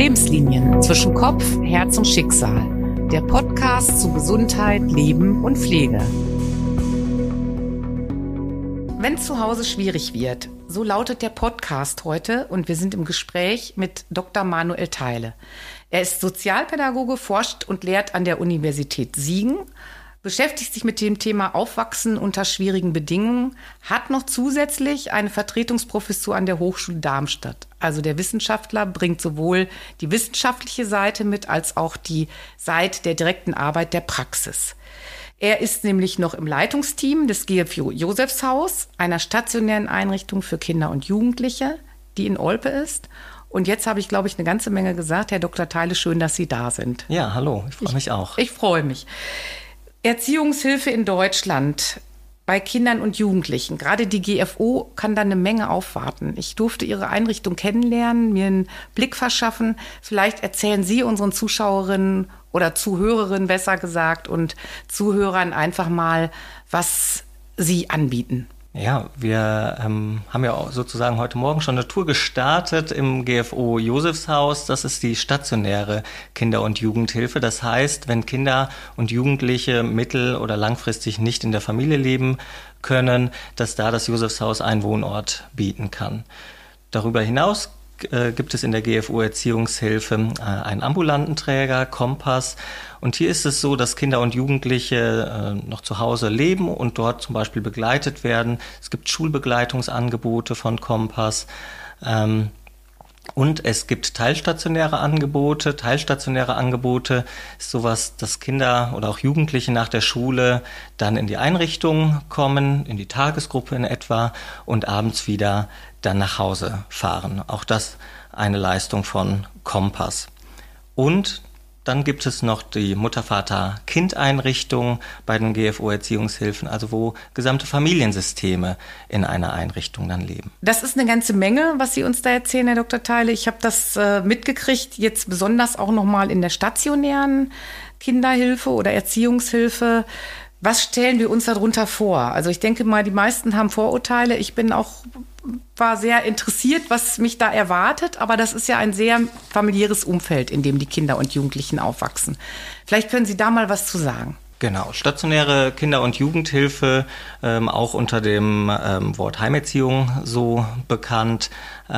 Lebenslinien zwischen Kopf, Herz und Schicksal. Der Podcast zu Gesundheit, Leben und Pflege. Wenn zu Hause schwierig wird, so lautet der Podcast heute und wir sind im Gespräch mit Dr. Manuel Theile. Er ist Sozialpädagoge, forscht und lehrt an der Universität Siegen, beschäftigt sich mit dem Thema Aufwachsen unter schwierigen Bedingungen, hat noch zusätzlich eine Vertretungsprofessur an der Hochschule Darmstadt. Also der Wissenschaftler bringt sowohl die wissenschaftliche Seite mit, als auch die Seite der direkten Arbeit der Praxis. Er ist nämlich noch im Leitungsteam des GFO Josefshaus, einer stationären Einrichtung für Kinder und Jugendliche, die in Olpe ist. Und jetzt habe ich, glaube ich, eine ganze Menge gesagt. Herr Dr. Theile, schön, dass Sie da sind. Ja, hallo, ich freue mich auch. Ich freue mich. Erziehungshilfe in Deutschland bei Kindern und Jugendlichen. Gerade die GFO kann da eine Menge aufwarten. Ich durfte Ihre Einrichtung kennenlernen, mir einen Blick verschaffen. Vielleicht erzählen Sie unseren Zuschauerinnen oder Zuhörerinnen besser gesagt und Zuhörern einfach mal, was Sie anbieten. Ja, wir haben ja auch sozusagen heute Morgen schon eine Tour gestartet im GFO Josefshaus. Das ist die stationäre Kinder- und Jugendhilfe. Das heißt, wenn Kinder und Jugendliche mittel- oder langfristig nicht in der Familie leben können, dass da das Josefshaus einen Wohnort bieten kann. Darüber hinaus gibt es in der GFO Erziehungshilfe einen ambulanten Träger, Kompass. Und hier ist es so, dass Kinder und Jugendliche noch zu Hause leben und dort zum Beispiel begleitet werden. Es gibt Schulbegleitungsangebote von Kompass. Und es gibt teilstationäre Angebote. Teilstationäre Angebote ist sowas, dass Kinder oder auch Jugendliche nach der Schule dann in die Einrichtung kommen, in die Tagesgruppe in etwa und abends wieder dann nach Hause fahren. Auch das eine Leistung von Kompass. Und dann gibt es noch die Mutter-Vater-Kind-Einrichtung bei den GFO-Erziehungshilfen, also wo gesamte Familiensysteme in einer Einrichtung dann leben. Das ist eine ganze Menge, was Sie uns da erzählen, Herr Dr. Theile. Ich habe das mitgekriegt, jetzt besonders auch nochmal in der stationären Kinderhilfe oder Erziehungshilfe. Was stellen wir uns darunter vor? Also ich denke mal, die meisten haben Vorurteile. Ich war sehr interessiert, was mich da erwartet, aber das ist ja ein sehr familiäres Umfeld, in dem die Kinder und Jugendlichen aufwachsen. Vielleicht können Sie da mal was zu sagen. Genau, stationäre Kinder- und Jugendhilfe, auch unter dem Wort Heimerziehung so bekannt,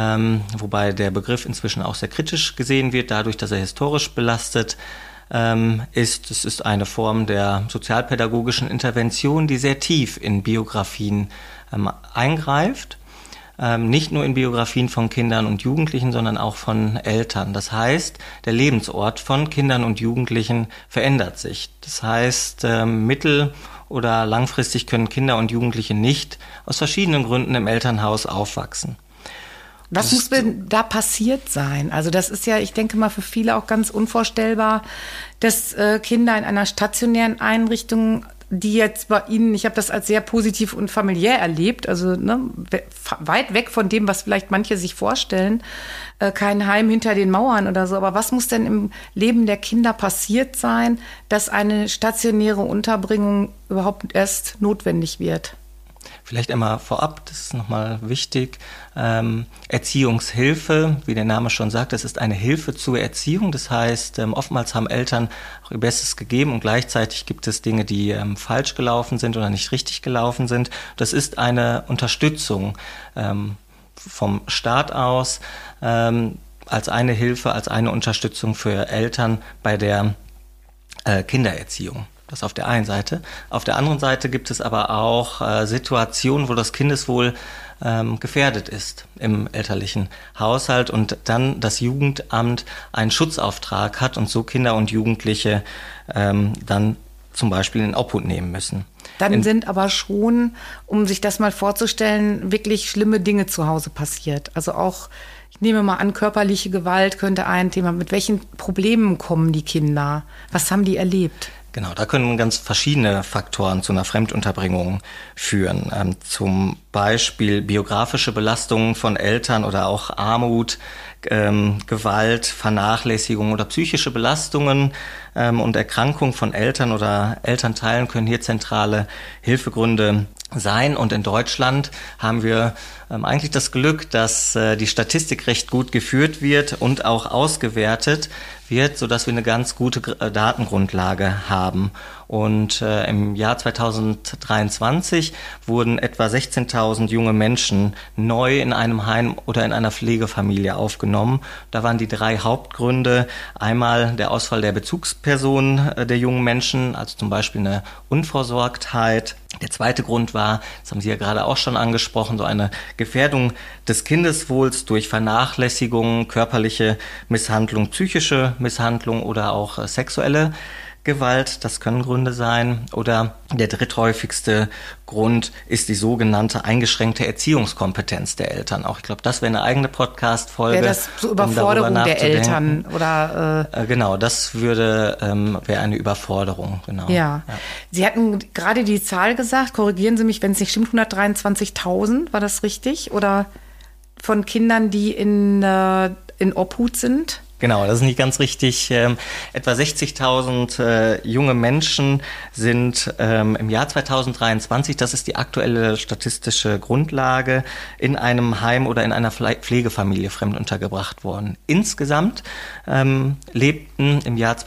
wobei der Begriff inzwischen auch sehr kritisch gesehen wird, dadurch, dass er historisch belastet ist. Es ist eine Form der sozialpädagogischen Intervention, die sehr tief in Biografien eingreift. Nicht nur in Biografien von Kindern und Jugendlichen, sondern auch von Eltern. Das heißt, der Lebensort von Kindern und Jugendlichen verändert sich. Das heißt, mittel- oder langfristig können Kinder und Jugendliche nicht aus verschiedenen Gründen im Elternhaus aufwachsen. Was muss denn da passiert sein? Also das ist ja, ich denke mal, für viele auch ganz unvorstellbar, dass Kinder in einer stationären Einrichtung, die jetzt bei Ihnen, ich habe das als sehr positiv und familiär erlebt, also weit weg von dem, was vielleicht manche sich vorstellen, kein Heim hinter den Mauern oder so. Aber was muss denn im Leben der Kinder passiert sein, dass eine stationäre Unterbringung überhaupt erst notwendig wird? Vielleicht einmal vorab, das ist nochmal wichtig, Erziehungshilfe, wie der Name schon sagt, das ist eine Hilfe zur Erziehung. Das heißt, oftmals haben Eltern auch ihr Bestes gegeben und gleichzeitig gibt es Dinge, die falsch gelaufen sind oder nicht richtig gelaufen sind. Das ist eine Unterstützung vom Staat aus als eine Hilfe, als eine Unterstützung für Eltern bei der Kindererziehung. Das auf der einen Seite. Auf der anderen Seite gibt es aber auch Situationen, wo das Kindeswohl gefährdet ist im elterlichen Haushalt und dann das Jugendamt einen Schutzauftrag hat und so Kinder und Jugendliche dann zum Beispiel in Obhut nehmen müssen. Dann sind aber schon, um sich das mal vorzustellen, wirklich schlimme Dinge zu Hause passiert. Also auch, ich nehme mal an, körperliche Gewalt könnte ein Thema. Mit welchen Problemen kommen die Kinder? Was haben die erlebt? Genau, da können ganz verschiedene Faktoren zu einer Fremdunterbringung führen. Zum Beispiel biografische Belastungen von Eltern oder auch Armut, Gewalt, Vernachlässigung oder psychische Belastungen und Erkrankungen von Eltern oder Elternteilen können hier zentrale Hilfegründe sein. Und in Deutschland haben wir eigentlich das Glück, dass die Statistik recht gut geführt wird und auch ausgewertet wird, sodass wir eine ganz gute Datengrundlage haben. Und im Jahr 2023 wurden etwa 16.000 junge Menschen neu in einem Heim oder in einer Pflegefamilie aufgenommen. Da waren die 3 Hauptgründe. Einmal der Ausfall der Bezugsperson der jungen Menschen, also zum Beispiel eine Unversorgtheit. Der zweite Grund war, das haben Sie ja gerade auch schon angesprochen, so eine Gefährdung des Kindeswohls durch Vernachlässigung, körperliche Misshandlung, psychische Misshandlung oder auch sexuelle Gewalt, das können Gründe sein. Oder der dritthäufigste Grund ist die sogenannte eingeschränkte Erziehungskompetenz der Eltern. Auch ich glaube, das wäre eine eigene Podcast-Folge. Wäre das so Überforderung der Eltern? Oder, genau, das wäre eine Überforderung. Genau. Ja. Sie hatten gerade die Zahl gesagt, korrigieren Sie mich, wenn es nicht stimmt, 123.000, war das richtig? Oder von Kindern, die in Obhut sind? Genau, das ist nicht ganz richtig. Etwa 60.000 junge Menschen sind im Jahr 2023, das ist die aktuelle statistische Grundlage, in einem Heim oder in einer Pflegefamilie fremd untergebracht worden. Insgesamt lebten im Jahr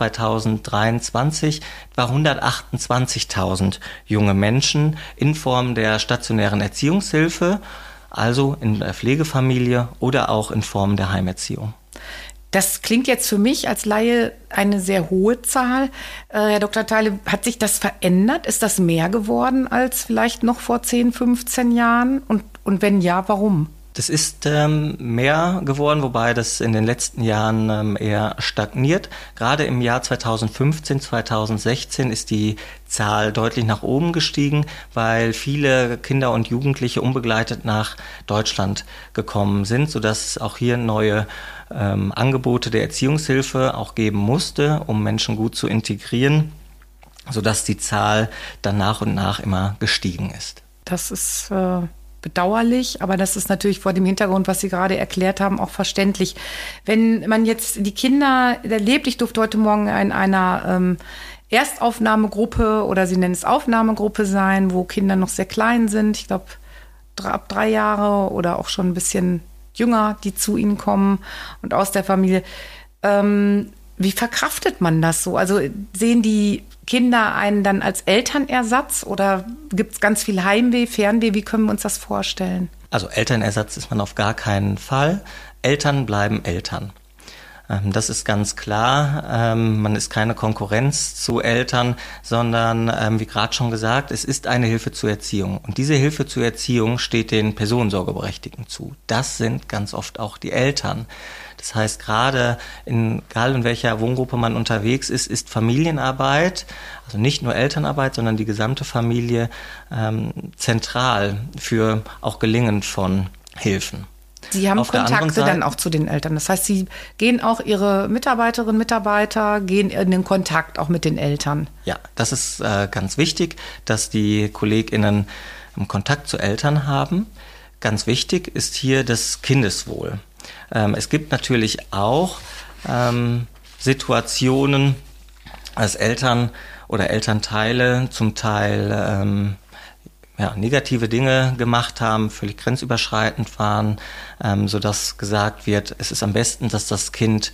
2023 etwa 128.000 junge Menschen in Form der stationären Erziehungshilfe, also in der Pflegefamilie oder auch in Form der Heimerziehung. Das klingt jetzt für mich als Laie eine sehr hohe Zahl. Herr Dr. Theile, hat sich das verändert? Ist das mehr geworden als vielleicht noch vor 10, 15 Jahren? Und wenn ja, warum? Das ist mehr geworden, wobei das in den letzten Jahren eher stagniert. Gerade im Jahr 2015, 2016 ist die Zahl deutlich nach oben gestiegen, weil viele Kinder und Jugendliche unbegleitet nach Deutschland gekommen sind, sodass es auch hier neue Angebote der Erziehungshilfe auch geben musste, um Menschen gut zu integrieren, sodass die Zahl dann nach und nach immer gestiegen ist. Das ist bedauerlich, aber das ist natürlich vor dem Hintergrund, was Sie gerade erklärt haben, auch verständlich. Wenn man jetzt die Kinder erlebt, ich durfte heute Morgen in einer Erstaufnahmegruppe oder Sie nennen es Aufnahmegruppe sein, wo Kinder noch sehr klein sind, ich glaube ab 3 Jahre oder auch schon ein bisschen jünger, die zu Ihnen kommen und aus der Familie. Wie verkraftet man das so? Also sehen die Kinder einen dann als Elternersatz oder gibt es ganz viel Heimweh, Fernweh? Wie können wir uns das vorstellen? Also Elternersatz ist man auf gar keinen Fall. Eltern bleiben Eltern. Das ist ganz klar. Man ist keine Konkurrenz zu Eltern, sondern, wie gerade schon gesagt, es ist eine Hilfe zur Erziehung. Und diese Hilfe zur Erziehung steht den Personensorgeberechtigten zu. Das sind ganz oft auch die Eltern. Das heißt, gerade egal in welcher Wohngruppe man unterwegs ist, ist Familienarbeit, also nicht nur Elternarbeit, sondern die gesamte Familie zentral für auch Gelingen von Hilfen. Sie haben Kontakte dann auch zu den Eltern. Das heißt, Sie gehen auch Ihre Mitarbeiterinnen, Mitarbeiter, gehen in den Kontakt auch mit den Eltern. Ja, das ist ganz wichtig, dass die KollegInnen Kontakt zu Eltern haben. Ganz wichtig ist hier das Kindeswohl. Es gibt natürlich auch Situationen, als Eltern oder Elternteile zum Teil negative Dinge gemacht haben, völlig grenzüberschreitend waren, sodass gesagt wird, es ist am besten, dass das Kind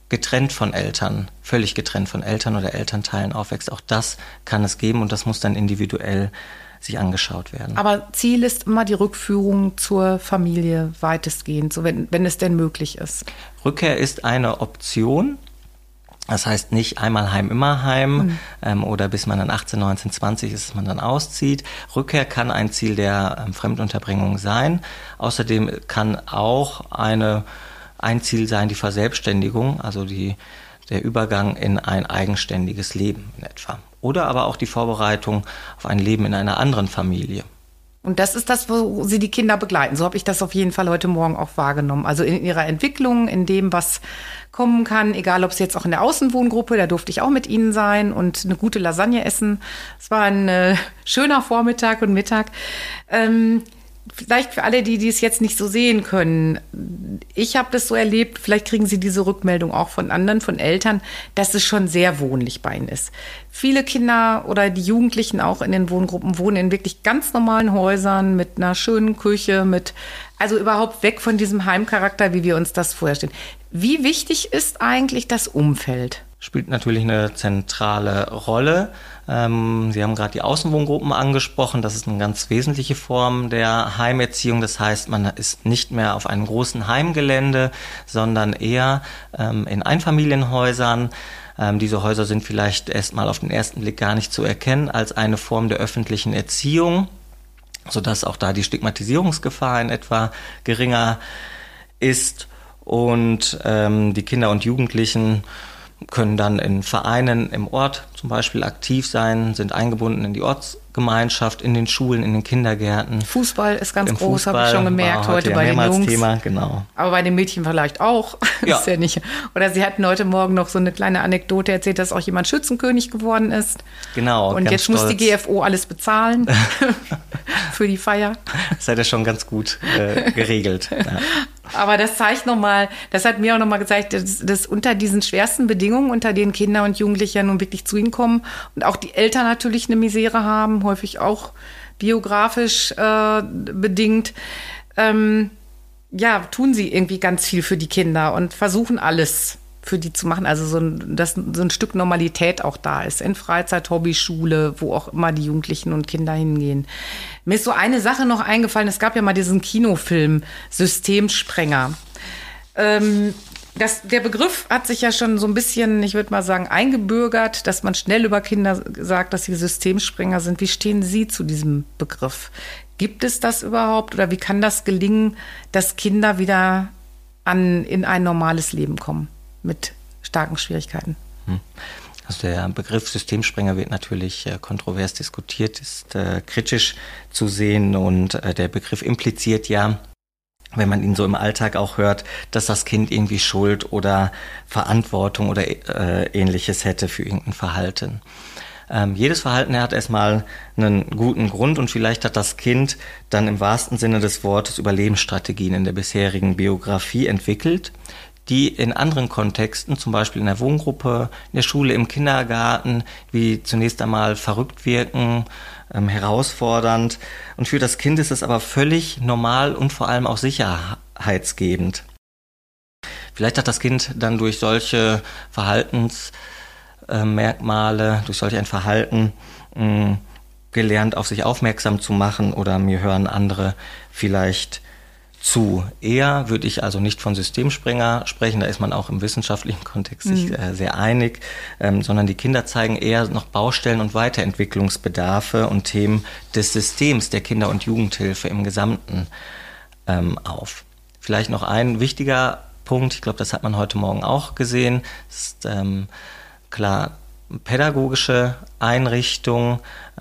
völlig getrennt von Eltern oder Elternteilen aufwächst. Auch das kann es geben und das muss dann individuell sich angeschaut werden. Aber Ziel ist immer die Rückführung zur Familie weitestgehend, so wenn es denn möglich ist. Rückkehr ist eine Option. Das heißt nicht einmal Heim, immer Heim oder bis man dann 18, 19, 20 ist, dass man dann auszieht. Rückkehr kann ein Ziel der Fremdunterbringung sein. Außerdem kann auch ein Ziel sein die Verselbstständigung, also der Übergang in ein eigenständiges Leben in etwa. Oder aber auch die Vorbereitung auf ein Leben in einer anderen Familie. Und das ist das, wo Sie die Kinder begleiten. So habe ich das auf jeden Fall heute Morgen auch wahrgenommen. Also in ihrer Entwicklung, in dem, was kommen kann, egal ob es jetzt auch in der Außenwohngruppe, da durfte ich auch mit Ihnen sein und eine gute Lasagne essen. Es war ein schöner Vormittag und Mittag. vielleicht für alle, die es jetzt nicht so sehen können. Ich habe das so erlebt, vielleicht kriegen Sie diese Rückmeldung auch von anderen, von Eltern, dass es schon sehr wohnlich bei ihnen ist. Viele Kinder oder die Jugendlichen auch in den Wohngruppen wohnen in wirklich ganz normalen Häusern mit einer schönen Küche, also überhaupt weg von diesem Heimcharakter, wie wir uns das vorstellen. Wie wichtig ist eigentlich das Umfeld? Spielt natürlich eine zentrale Rolle. Sie haben gerade die Außenwohngruppen angesprochen. Das ist eine ganz wesentliche Form der Heimerziehung. Das heißt, man ist nicht mehr auf einem großen Heimgelände, sondern eher in Einfamilienhäusern. Diese Häuser sind vielleicht erstmal auf den ersten Blick gar nicht zu erkennen als eine Form der öffentlichen Erziehung, sodass auch da die Stigmatisierungsgefahr in etwa geringer ist. Und die Kinder und Jugendlichen können dann in Vereinen im Ort zum Beispiel aktiv sein, sind eingebunden in die Ortsgemeinschaft, in den Schulen, in den Kindergärten. Fußball ist ganz groß, habe ich schon gemerkt, heute bei den Jungs. Thema, genau. Aber bei den Mädchen vielleicht auch. Ja. Ist ja nicht. Oder Sie hatten heute Morgen noch so eine kleine Anekdote erzählt, dass auch jemand Schützenkönig geworden ist. Genau. Und jetzt muss die GFO alles bezahlen für die Feier. Das hat er schon ganz gut geregelt. Ja. Aber das zeigt nochmal, das hat mir auch nochmal gezeigt, dass unter diesen schwersten Bedingungen, unter denen Kinder und Jugendliche ja nun wirklich zu ihnen kommen und auch die Eltern natürlich eine Misere haben, häufig auch biografisch bedingt, tun sie irgendwie ganz viel für die Kinder und versuchen alles für die zu machen. Also dass so ein Stück Normalität auch da ist. In Freizeit, Hobby, Schule, wo auch immer die Jugendlichen und Kinder hingehen. Mir ist so eine Sache noch eingefallen. Es gab ja mal diesen Kinofilm Systemsprenger. Der Begriff hat sich ja schon so ein bisschen, ich würde mal sagen, eingebürgert, dass man schnell über Kinder sagt, dass sie Systemsprenger sind. Wie stehen Sie zu diesem Begriff? Gibt es das überhaupt oder wie kann das gelingen, dass Kinder wieder in ein normales Leben kommen mit starken Schwierigkeiten? Also der Begriff Systemsprenger wird natürlich kontrovers diskutiert, ist kritisch zu sehen und der Begriff impliziert ja, wenn man ihn so im Alltag auch hört, dass das Kind irgendwie Schuld oder Verantwortung oder Ähnliches hätte für irgendein Verhalten. Jedes Verhalten hat erstmal einen guten Grund und vielleicht hat das Kind dann im wahrsten Sinne des Wortes Überlebensstrategien in der bisherigen Biografie entwickelt, die in anderen Kontexten, zum Beispiel in der Wohngruppe, in der Schule, im Kindergarten, wie zunächst einmal verrückt wirken, herausfordernd. Und für das Kind ist es aber völlig normal und vor allem auch sicherheitsgebend. Vielleicht hat das Kind dann durch solche Verhaltensmerkmale, durch solch ein Verhalten gelernt, auf sich aufmerksam zu machen oder mir hören andere vielleicht zu. Eher würde ich also nicht von Systemsprenger sprechen, da ist man auch im wissenschaftlichen Kontext sich sehr einig, sondern die Kinder zeigen eher noch Baustellen und Weiterentwicklungsbedarfe und Themen des Systems der Kinder- und Jugendhilfe im Gesamten auf. Vielleicht noch ein wichtiger Punkt, ich glaube, das hat man heute Morgen auch gesehen, ist klar, pädagogische Einrichtung.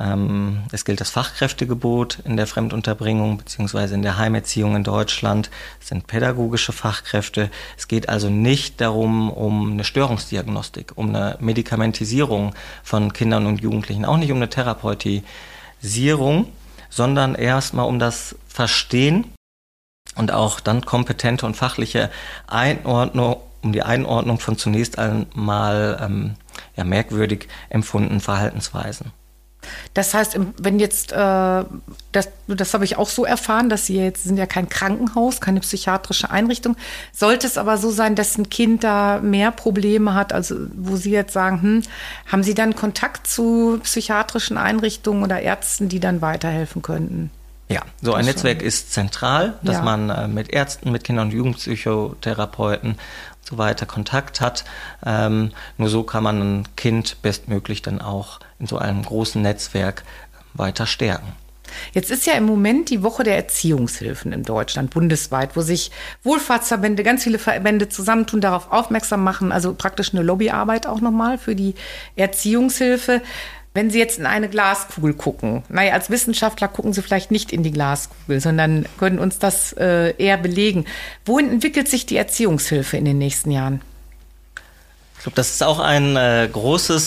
Es gilt das Fachkräftegebot in der Fremdunterbringung bzw. in der Heimerziehung in Deutschland. Es sind pädagogische Fachkräfte. Es geht also nicht darum, um eine Störungsdiagnostik, um eine Medikamentisierung von Kindern und Jugendlichen, auch nicht um eine Therapeutisierung, sondern erstmal um das Verstehen und auch dann kompetente und fachliche Einordnung, um die Einordnung von zunächst einmal merkwürdig empfundenen Verhaltensweisen. Das heißt, wenn jetzt, das habe ich auch so erfahren, dass Sie jetzt sind ja kein Krankenhaus, keine psychiatrische Einrichtung. Sollte es aber so sein, dass ein Kind da mehr Probleme hat, also wo Sie jetzt sagen, haben Sie dann Kontakt zu psychiatrischen Einrichtungen oder Ärzten, die dann weiterhelfen könnten? Ja, so ein Netzwerk ist zentral, dass man mit Ärzten, mit Kinder- und Jugendpsychotherapeuten und so weiter Kontakt hat. Nur so kann man ein Kind bestmöglich dann auch in so einem großen Netzwerk weiter stärken. Jetzt ist ja im Moment die Woche der Erziehungshilfen in Deutschland, bundesweit, wo sich Wohlfahrtsverbände, ganz viele Verbände zusammentun, darauf aufmerksam machen, also praktisch eine Lobbyarbeit auch nochmal für die Erziehungshilfe. Wenn Sie jetzt in eine Glaskugel gucken, als Wissenschaftler gucken Sie vielleicht nicht in die Glaskugel, sondern können uns das eher belegen. Wohin entwickelt sich die Erziehungshilfe in den nächsten Jahren? Ich glaube, das ist auch ein großes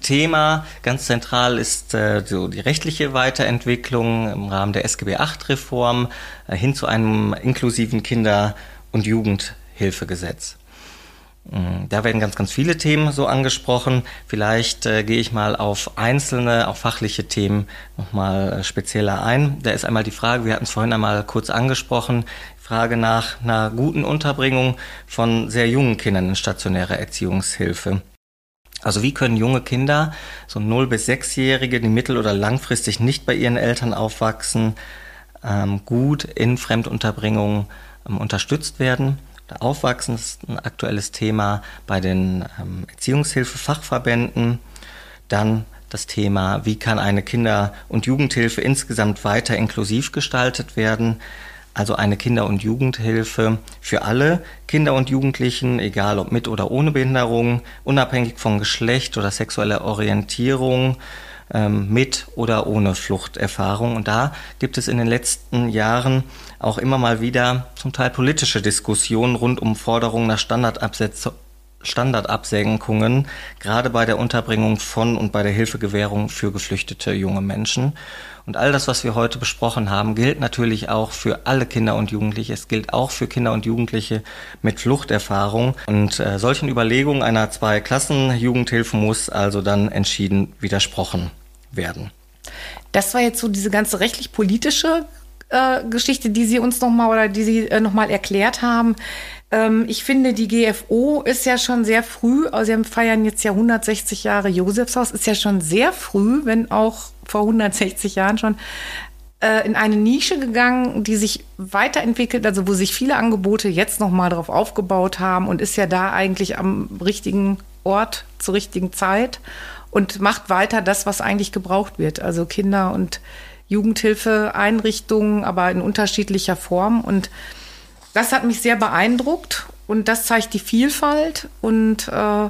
Thema. Ganz zentral ist so die rechtliche Weiterentwicklung im Rahmen der SGB-8-Reform hin zu einem inklusiven Kinder- und Jugendhilfegesetz. Da werden ganz, ganz viele Themen so angesprochen. Vielleicht gehe ich mal auf einzelne, auch fachliche Themen nochmal spezieller ein. Da ist einmal die Frage, wir hatten es vorhin einmal kurz angesprochen, Frage nach einer guten Unterbringung von sehr jungen Kindern in stationärer Erziehungshilfe. Also wie können junge Kinder, so 0- bis 6-Jährige, die mittel- oder langfristig nicht bei ihren Eltern aufwachsen, gut in Fremdunterbringung unterstützt werden? Aufwachsen ist ein aktuelles Thema bei den Erziehungshilfe-Fachverbänden. Dann das Thema, wie kann eine Kinder- und Jugendhilfe insgesamt weiter inklusiv gestaltet werden? Also eine Kinder- und Jugendhilfe für alle Kinder und Jugendlichen, egal ob mit oder ohne Behinderung, unabhängig von Geschlecht oder sexueller Orientierung, mit oder ohne Fluchterfahrung. Und da gibt es in den letzten Jahren auch immer mal wieder zum Teil politische Diskussionen rund um Forderungen nach Standardabsenkungen, gerade bei der Unterbringung von und bei der Hilfegewährung für geflüchtete junge Menschen. Und all das, was wir heute besprochen haben, gilt natürlich auch für alle Kinder und Jugendliche. Es gilt auch für Kinder und Jugendliche mit Fluchterfahrung. Und solchen Überlegungen einer Zwei-Klassen-Jugendhilfe muss also dann entschieden widersprochen werden. Das war jetzt so diese ganze rechtlich-politische Geschichte, die Sie uns nochmal nochmal erklärt haben. Ich finde, die GFO ist ja schon sehr früh, also Sie feiern jetzt ja 160 Jahre Josefshaus, ist ja schon sehr früh, wenn auch vor 160 Jahren schon, in eine Nische gegangen, die sich weiterentwickelt, also wo sich viele Angebote jetzt nochmal drauf aufgebaut haben und ist ja da eigentlich am richtigen Ort zur richtigen Zeit und macht weiter das, was eigentlich gebraucht wird. Also Kinder- und Jugendhilfeeinrichtungen, aber in unterschiedlicher Form. Und das hat mich sehr beeindruckt und das zeigt die Vielfalt. Und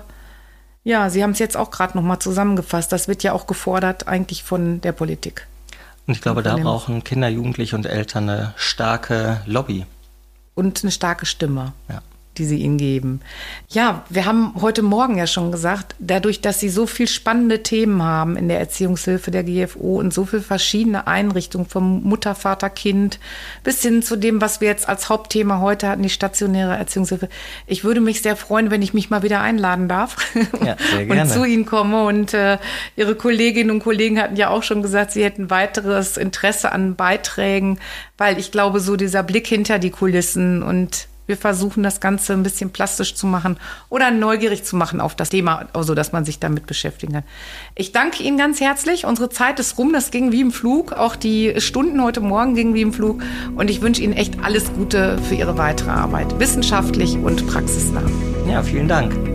ja, Sie haben es jetzt auch gerade nochmal zusammengefasst. Das wird ja auch gefordert eigentlich von der Politik. Und ich glaube, da brauchen Kinder, Jugendliche und Eltern eine starke Lobby. Und eine starke Stimme. Ja. Die Sie ihnen geben. Ja, wir haben heute Morgen ja schon gesagt, dadurch, dass Sie so viel spannende Themen haben in der Erziehungshilfe der GFO und so viele verschiedene Einrichtungen vom Mutter, Vater, Kind bis hin zu dem, was wir jetzt als Hauptthema heute hatten, die stationäre Erziehungshilfe. Ich würde mich sehr freuen, wenn ich mich mal wieder einladen darf ja, sehr gerne. und zu Ihnen komme. Und Ihre Kolleginnen und Kollegen hatten ja auch schon gesagt, sie hätten weiteres Interesse an Beiträgen, weil ich glaube, so dieser Blick hinter die Kulissen und wir versuchen, das Ganze ein bisschen plastisch zu machen oder neugierig zu machen auf das Thema, also dass man sich damit beschäftigen kann. Ich danke Ihnen ganz herzlich. Unsere Zeit ist rum, das ging wie im Flug. Auch die Stunden heute Morgen gingen wie im Flug. Und ich wünsche Ihnen echt alles Gute für Ihre weitere Arbeit, wissenschaftlich und praxisnah. Ja, vielen Dank.